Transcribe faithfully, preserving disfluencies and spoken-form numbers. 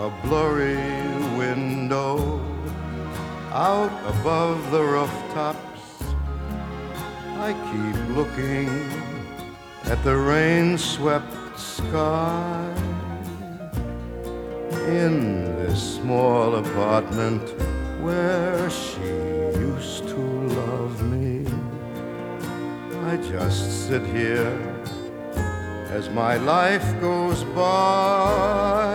a blurry window out above the rooftops. I keep looking at the rain-swept sky in this small apartment where she used to love me. I just sit here as my life goes by.